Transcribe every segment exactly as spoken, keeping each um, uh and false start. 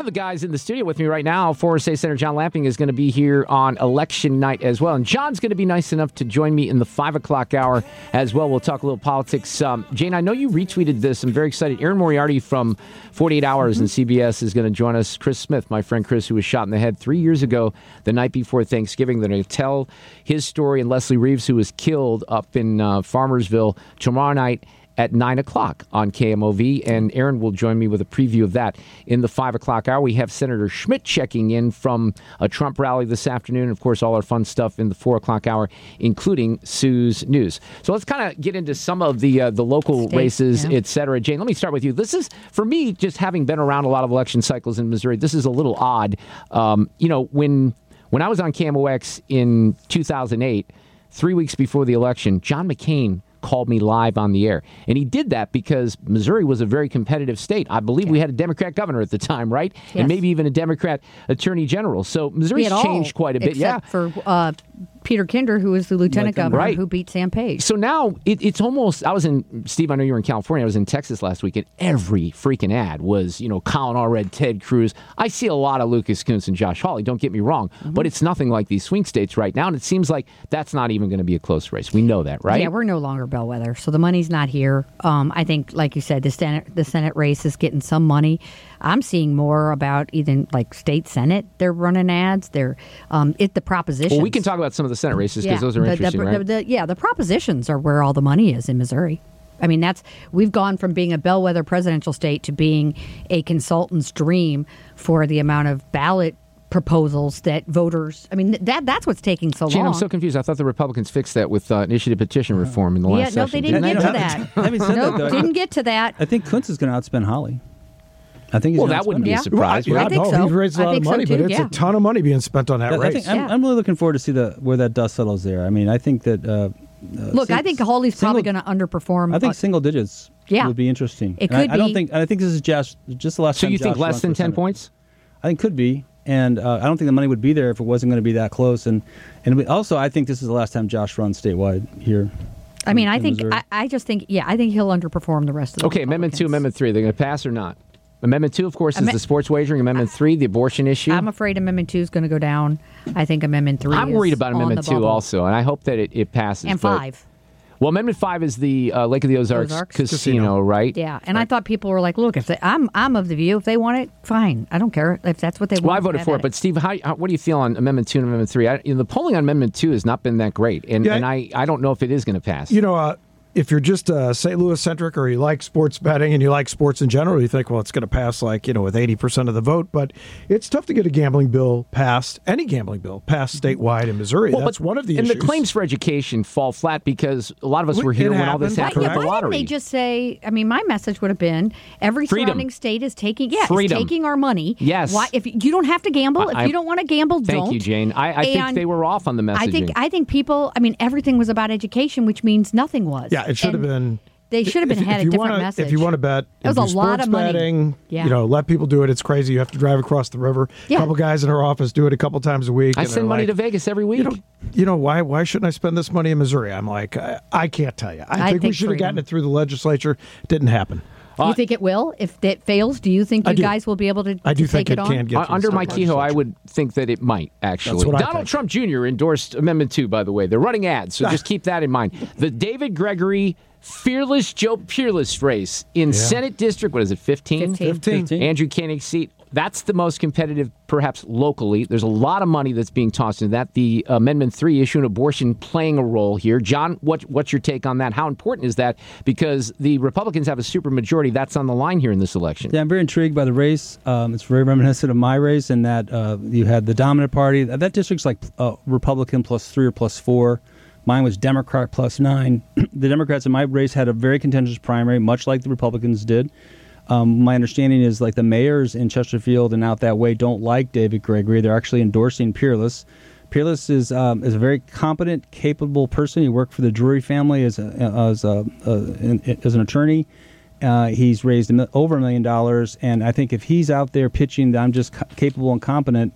The guys in the studio with me right now, Forest State Senator John Lamping is going to be here on election night as well. And John's going to be nice enough to join me in the five o'clock hour as well. We'll talk a little politics. Um, Jane, I know you retweeted this. I'm very excited. Aaron Moriarty from forty-eight hours mm-hmm. and C B S is going to join us. Chris Smith, my friend Chris, who was shot in the head three years ago, the night before Thanksgiving. They're going to tell his story. And Leslie Reeves, who was killed up in uh, Farmersville tomorrow night at nine o'clock on K M O V, and Aaron will join me with a preview of that in the five o'clock hour. We have Senator Schmidt checking in from a Trump rally this afternoon. Of course, all our fun stuff in the four o'clock hour, including Sue's News. So let's kind of get into some of the uh, the local State, races, yeah. et cetera. Jane, let me start with you. This is, for me, just having been around a lot of election cycles in Missouri, this is a little odd. Um, you know, when when I was on K M O X in two thousand eight, three weeks before the election, John McCain called me live on the air. And he did that because Missouri was a very competitive state. I believe yeah. we had a Democrat governor at the time, right? Yes. And maybe even a Democrat attorney general. So Missouri's changed all, quite a bit. Except yeah. for uh, Peter Kinder, who was the lieutenant governor right. who beat Sam Page. So now it, it's almost, I was in, Steve, I know you were in California. I was in Texas last week, and every freaking ad was, you know, Colin Allred, Ted Cruz. I see a lot of Lucas Kunce and Josh Hawley, don't get me wrong, mm-hmm. but it's nothing like these swing states right now. And it seems like that's not even going to be a close race. We know that, right? Yeah, we're no longer bellwether. So the money's not here. Um, I think, like you said, the Senate, the Senate race is getting some money. I'm seeing more about even like state Senate. They're running ads. They're um, it the propositions. Well, we can talk about some of the Senate races because yeah, those are the, interesting, the, right? The, the, yeah, the propositions are where all the money is in Missouri. I mean, that's we've gone from being a bellwether presidential state to being a consultant's dream for the amount of ballot proposals that voters. I mean, that that's what's taking so Jane, long. I'm so confused. I thought the Republicans fixed that with uh, initiative petition reform in the yeah, last no, session. they didn't didn't get they? to that. Having said no, that, though, didn't get to that. I think Kunce is going to outspend Holly. I think he's well, gonna that wouldn't be yeah. a surprise. Well, Right? yeah, I think no, so. He's raised a I lot of think so, money, too, but it's yeah. a ton of money being spent on that I, race. I think Yeah. I'm, I'm really looking forward to see the where that dust settles there. I mean, I think that. Uh, uh, Look, sing, I think Hawley's probably going to underperform. I think uh, single digits yeah. would be interesting. It And could I, I don't be. think. I think this is just just the last. So time you think Josh less ran than for ten Senate. points? I think could be, and uh, I don't think the money would be there if it wasn't going to be that close. And and we, also, I think this is the last time Josh runs statewide here. I mean, in, I in think Missouri. I, I just think yeah, I think he'll underperform the rest of the Okay, Amendment two, Republicans. Amendment three. They're going to pass or not? Amendment two, of course, is Amen- the sports wagering. Amendment three, the abortion issue. I'm afraid Amendment two is going to go down. I think Amendment three. I'm is worried about on Amendment the two bubble. also, and I hope that it, it passes. And but- five. Well, Amendment five is the uh, Lake of the Ozarks, Ozarks. Casino, Casino. right? Yeah, and I thought people were like, "Look, if they, I'm I'm of the view, if they want it, fine. I don't care if that's what they want." Well, I voted have for at it, but Steve, how, how, what do you feel on Amendment two and Amendment three? I, you know, the polling on Amendment two has not been that great, and, Yeah. and I, I don't know if it is going to pass. You know, uh, if you're just uh, Saint Louis centric or you like sports betting and you like sports in general, you think, well, it's going to pass like, you know, with eighty percent of the vote. But it's tough to get a gambling bill passed, any gambling bill passed statewide in Missouri. Well, That's but- one of the and issues. the claims for education fall flat because a lot of us Well, were here it when all this happened. happened Why, at the yeah, why didn't lottery. they just say? I mean, my message would have been every Freedom. surrounding state is taking, yeah, is Freedom. taking our money. Yes. Why, if you don't have to gamble, if I- you don't want to gamble, Thank don't. you, Jane. I, I think And they were off on the messaging. I think I think people. I mean, everything was about education, which means nothing was. Yeah, it should have And been. They should have been if, had if a you different wanna, message. If you want to bet, That was do a lot sports of money. betting, Yeah. you know, let people do it. It's crazy. You have to drive across the river. Yeah. A couple guys in our office do it a couple times a week. I and send they're money like, to Vegas every week. You know, you know why? Why shouldn't I spend this money in Missouri? I'm like, I, I can't tell you. I, I think, we think should have gotten freedom. it through the legislature. Didn't happen. you think it will? If that fails, do you think I you do. guys will be able to, I do to think take it it, can on? get Uh, through under the Mike state Kehoe, I legislature. would think that it might, actually. That's what I Donald think. Trump Junior endorsed Amendment two, by the way. They're running ads, so just keep that in mind. The David Gregory Fearless Joe Peerless race in Yeah. Senate District, what is it, fifteen? Fifteen. fifteen. Andrew Koenig's seat. That's the most competitive, perhaps locally. There's a lot of money that's being tossed into that. The Amendment three issue and abortion playing a role here. John, what, what's your take on that? How important is that? Because the Republicans have a supermajority. That's on the line here in this election. Yeah, I'm very intrigued by the race. Um, it's very reminiscent of my race in that uh, you had the dominant party. That district's like uh, Republican plus three or plus four. Mine was Democrat plus nine. The Democrats in my race had a very contentious primary, much like the Republicans did. Um, my understanding is like the mayors in Chesterfield and out that way don't like David Gregory. They're actually endorsing Peerless. Peerless is um, is a very competent, capable person. He worked for the Drury family as a, as a, uh, as an attorney. Uh, he's raised a mil- over a million dollars, and I think if he's out there pitching that I'm just ca- capable and competent,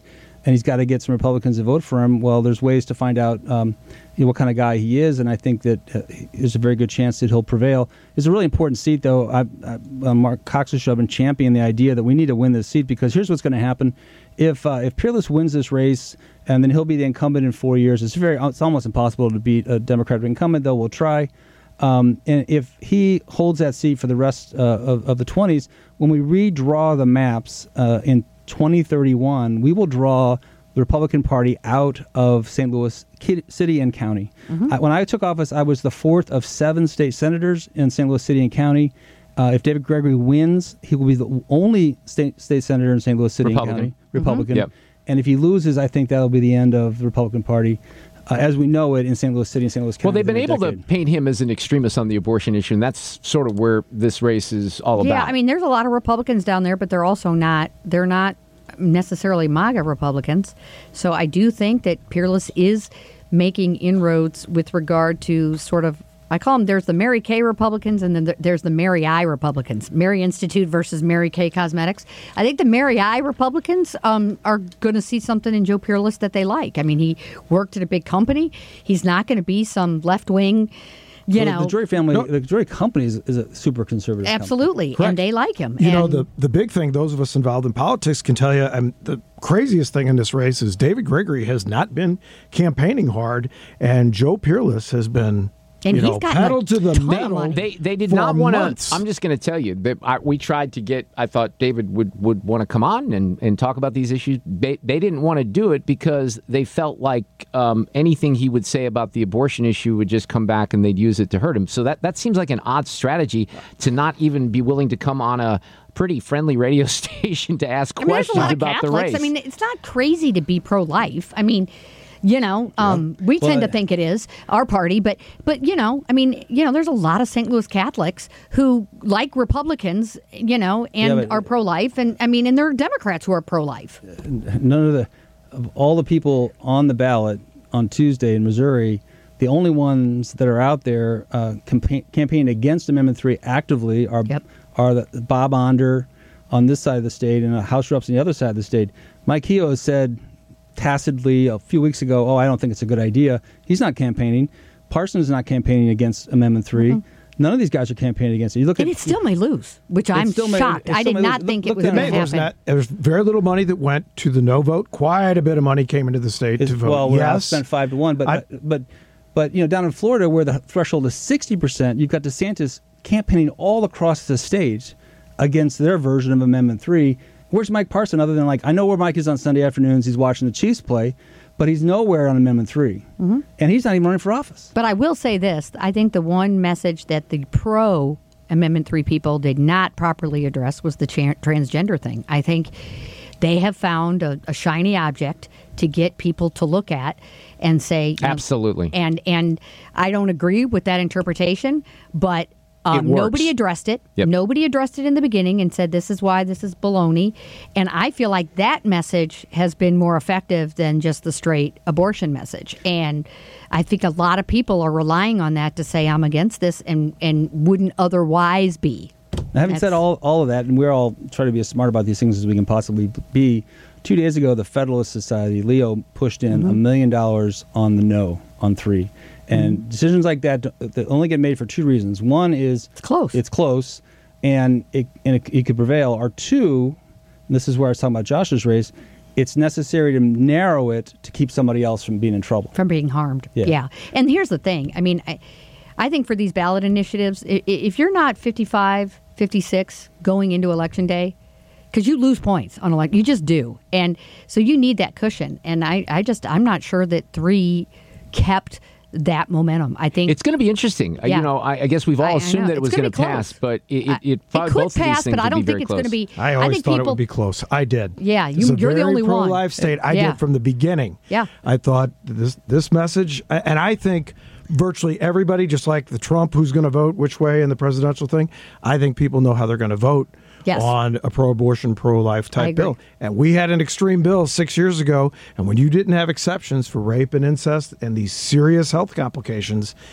and he's got to get some Republicans to vote for him. Well, there's ways to find out um, you know, what kind of guy he is, and I think that uh, there's a very good chance that he'll prevail. It's a really important seat, though. I, I, uh, Mark Cox's show, I've been championing the idea that we need to win this seat, because here's what's going to happen. If uh, if Peerless wins this race, and then he'll be the incumbent in four years, it's very it's almost impossible to beat a Democratic incumbent, though we'll try. Um, and if he holds that seat for the rest uh, of, of the twenties, when we redraw the maps uh, in twenty thirty-one, we will draw the Republican Party out of Saint Louis City and County. Mm-hmm. I, when I took office, I was the fourth of seven state senators in Saint Louis City and County. Uh, if David Gregory wins, he will be the only state state senator in Saint Louis City Republican. and County. Republican. Mm-hmm. Yep. And if he loses, I think that'll be the end of the Republican Party uh, as we know it in Saint Louis City and Saint Louis County. Well, they've been able decade. to paint him as an extremist on the abortion issue, and that's sort of where this race is all Yeah, about. I mean, there's a lot of Republicans down there, but they're also not, they're not necessarily MAGA Republicans. So I do think that Peerless is making inroads with regard to sort of, I call them, there's the Mary Kay Republicans, and then there's the Mary I Republicans. Mary Institute versus Mary Kay Cosmetics. I think the Mary I Republicans um, are going to see something in Joe Peerless that they like. I mean, he worked at a big company. He's not going to be some left-wing, you well, know. The Drury family, No. the Drury company is, is a super conservative Absolutely, Correct. and they like him. You and know, the, the big thing, those of us involved in politics can tell you, um, the craziest thing in this race is David Gregory has not been campaigning hard, and Joe Peerless has been, And you he's know, gotten a pedal to the ton of metal. money. They they did for not want months. to. I'm just going to tell you that I, we tried to get. I thought David would, would want to come on and, and talk about these issues. They, they didn't want to do it because they felt like um, anything he would say about the abortion issue would just come back and they'd use it to hurt him. So that, that seems like an odd strategy to not even be willing to come on a pretty friendly radio station to ask I mean, there's a questions lot of about Catholics. the race. I mean, it's not crazy to be pro-life. I mean, you know, um, we Well, tend to I- think it is our party, but but you know, I mean, you know, there's a lot of Saint Louis Catholics who like Republicans, you know, and Yeah, but- are pro-life, and I mean, and there are Democrats who are pro-life. None of the of all the people on the ballot on Tuesday in Missouri, the only ones that are out there uh, campaign, campaigning against Amendment three actively are Yep. are the, Bob Onder on this side of the state and uh, House reps on the other side of the state. Mike Keogh has said tacitly a few weeks ago, "Oh, I don't think it's a good idea." He's not campaigning. Parsons is not campaigning against Amendment three. Mm-hmm. None of these guys are campaining against it. You look And at it still may lose, which I'm still may- shocked. it I still did may not lose. think Look- it was look going at to it. There's happen. not, there's very little money that went to the no vote. Quite a bit of money came into the state It's, to vote. well, we're yes. outspent five to one, but I- but but you know, down in Florida where the threshold is sixty percent, you've got DeSantis campaigning all across the state against their version of Amendment Three. Where's Mike Parson? Other than like, I know where Mike is on Sunday afternoons. He's watching the Chiefs play, but he's nowhere on Amendment Three, mm-hmm. and he's not even running for office. But I will say this. I think the one message that the pro Amendment three people did not properly address was the cha- transgender thing. I think they have found a, a shiny object to get people to look at and say, you know, Absolutely. and and I don't agree with that interpretation, but um, It works. nobody addressed it. Yep. Nobody addressed it in the beginning and said this is why this is baloney. And I feel like that message has been more effective than just the straight abortion message. And I think a lot of people are relying on that to say I'm against this and, and wouldn't otherwise be. Now, having said That's- all, all of that, and we're all trying to be as smart about these things as we can possibly be, two days ago, the Federalist Society, Leo, pushed in a Mm-hmm. million dollars on the no, on three. And Mm-hmm. decisions like that, that only get made for two reasons. One is It's close. It's close, and it, and it, it could prevail. Or two, and this is where I was talking about Josh's race, it's necessary to narrow it to keep somebody else from being in trouble. From being harmed. Yeah. Yeah. And here's the thing. I mean, I, I think for these ballot initiatives, i- i- if you're not fifty-five, fifty-six going into Election Day, because you lose points on election, you just do. And so you need that cushion. And I, I just, I'm not sure that three kept that momentum. I think It's going to be interesting. Uh, Yeah. You know, I, I guess we've all I- I assumed know. that it was It's going gonna to be pass, close. but it, Uh, it, it, it probably could both of these pass, things but I would don't be think very it's going to close. be. I always think thought people, it would be close. I did. Yeah, This you- is a you're the very only one. pro-life state. I Yeah. did from the beginning. Yeah. I thought this this message, and I think virtually everybody, just like the Trump who's going to vote which way in the presidential thing, I think people know how they're going to vote Yes. on a pro-abortion, pro-life I type agree. bill. And we had an extreme bill six years ago, and when you didn't have exceptions for rape and incest and these serious health complications,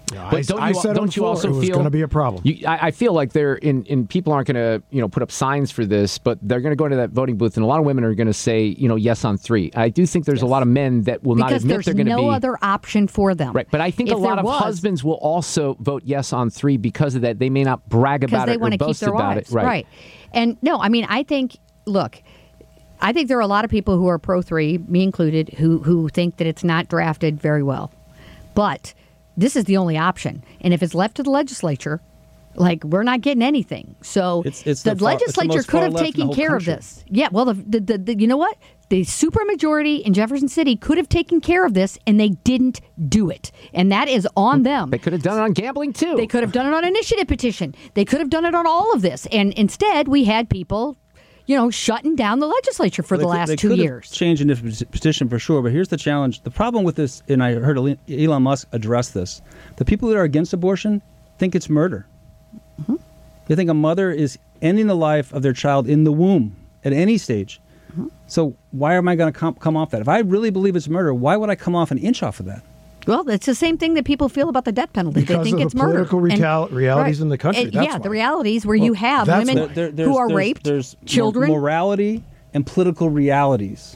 Yeah, but I, don't I you, said don't on you the floor also it was feel going to be a problem? You, I, I feel like they're in, in people aren't going to you know put up signs for this, but they're going to go into that voting booth, and a lot of women are going to say you know yes on three. I do think there's Yes. a lot of men that will because not admit there's they're going to no be other option for them. right. But I think If a lot there of was, husbands will also vote yes on three because of that. They may not brag because about they it or want to keep boast their about wives, it. Right. And no, I mean, I think, look, I think there are a lot of people who are pro three, me included, who who think that it's not drafted very well. But this is the only option, and if it's left to the legislature, like we're not getting anything. So It's- it's the, the far- it's the legislature most could far have left in the taken whole care of country. this. Yeah, well, the, the, the, the you know what? The supermajority in Jefferson City could have taken care of this, and they didn't do it, and that is on them. They could have done it on gambling too. They could have done it on initiative petition. They could have done it on all of this. And instead, we had people, you know, shutting down the legislature for They the could- last they two could have years. Changed in this petition for sure, but here's the challenge. The problem with this, and I heard Elon Musk address this, the people that are against abortion think it's murder. Mm-hmm. They think a mother is ending the life of their child in the womb at any stage. Mm-hmm. So why am I going to come, come off that? If I really believe it's murder, why would I come off an inch off of that? Well, it's the same thing that people feel about the death penalty. Because they think of the it's murder. political retal- realities in the country, And, that's yeah, why. the realities where you have that's women why. There- there's- who are there's- raped, there's children. mor- morality and political realities.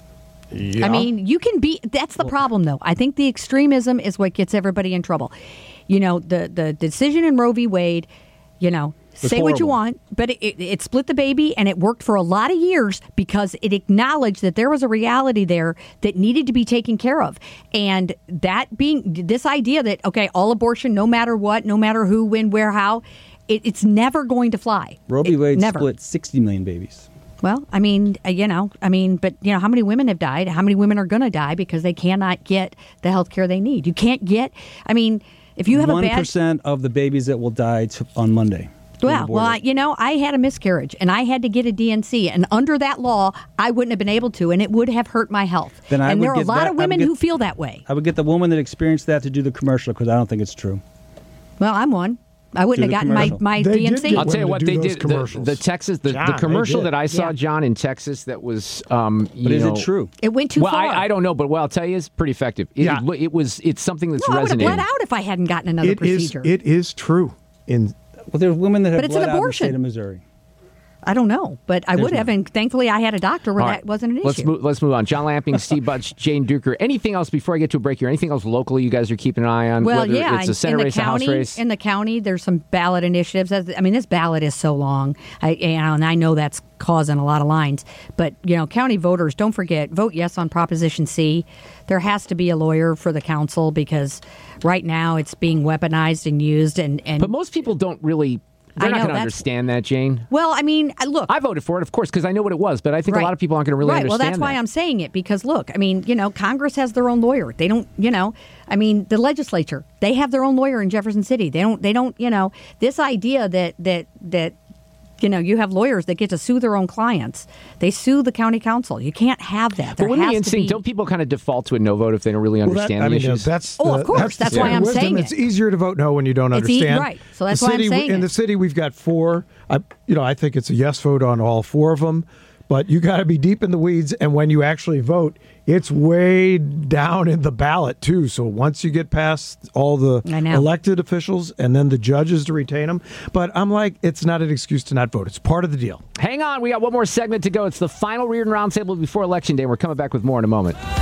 Yeah. I mean, you can be. That's the problem, though. I think the extremism is what gets everybody in trouble. You know, the the decision in Roe v. Wade. You know, was say what you horrible. want, but it, it, it split the baby, and it worked for a lot of years because it acknowledged that there was a reality there that needed to be taken care of, and that being this idea that okay, all abortion, no matter what, no matter who, when, where, how, it, it's never going to fly. Roe v. It- Wade never. split sixty million babies. Well, I mean, uh, you know, I mean, but, you know, how many women have died? How many women are going to die because they cannot get the health care they need? You can't get, I mean, if you have One a bad... percent of the babies that will die t- on Monday. Well, well, I, you know, I had a miscarriage and I had to get a D N C, and under that law, I wouldn't have been able to, and it would have hurt my health. Then I and would there are a get lot that- of I would women get- who feel that way. I would get the woman that experienced that to do the commercial because I don't think it's true. Well, I'm one. I wouldn't Do have the gotten my, commercial. my They D N C. did I'll get tell you women what to they do those did. The, commercials. the Texas, the, John, the they commercial did. that I saw, Yeah. John, in Texas, that was, um, you But is know, it true? It went too well, far. I, I don't know, but what I'll tell you is pretty effective. It, Yeah. it was. It's something that's No, I would have resonating. bled out if I hadn't gotten another It is. procedure. It is true. In Well, there's women that have But it's an bled out in the abortion. state of Missouri. I don't know, but I There's would have, none. and thankfully I had a doctor where All that right. wasn't an let's issue. Move, let's move on. John Lamping, Steve Butch, Jane Duker. Anything else before I get to a break here? Anything else locally you guys are keeping an eye on? Well, whether yeah, it's a in- Senate in the race, a House county, race. in the county, there's some ballot initiatives. I mean, this ballot is so long, I, you know, and I know that's causing a lot of lines. But you know, county voters, don't forget, vote yes on Proposition C. There has to be a lawyer for the council because right now it's being weaponized and used. And, and but most people don't really. They're I not know, going to that's- understand that, Jane. well, I mean, I- look, I voted for it, of course, because I know what it was. But I think a Right. lot of people aren't going to really right. understand Well, that's why that. I'm saying it because look, I mean, you know, Congress has their own lawyer. They don't, you know, I mean, the legislature, they have their own lawyer in Jefferson City. They don't, they don't, you know, this idea that that that you know, you have lawyers that get to sue their own clients. They sue the county council. You can't have that. There But wouldn't has the to instinct, be. don't people kind of default to a no vote if they don't really Well, that- understand I the mean, issues? that's Oh, the, of course. That's the why I'm wisdom. saying It's it. easier to vote no when you don't It's e- understand. right. So that's the why I'm city, saying in it. the city, we've got four. I, you know, I think it's a yes vote on all four of them. But you got to be deep in the weeds, and when you actually vote, it's way down in the ballot too. So once you get past all the I know. elected officials and then the judges to retain them, but I'm like, it's not an excuse to not vote. It's part of the deal. Hang on, we got one more segment to go. It's the final Reardon Roundtable before Election Day. We're coming back with more in a moment.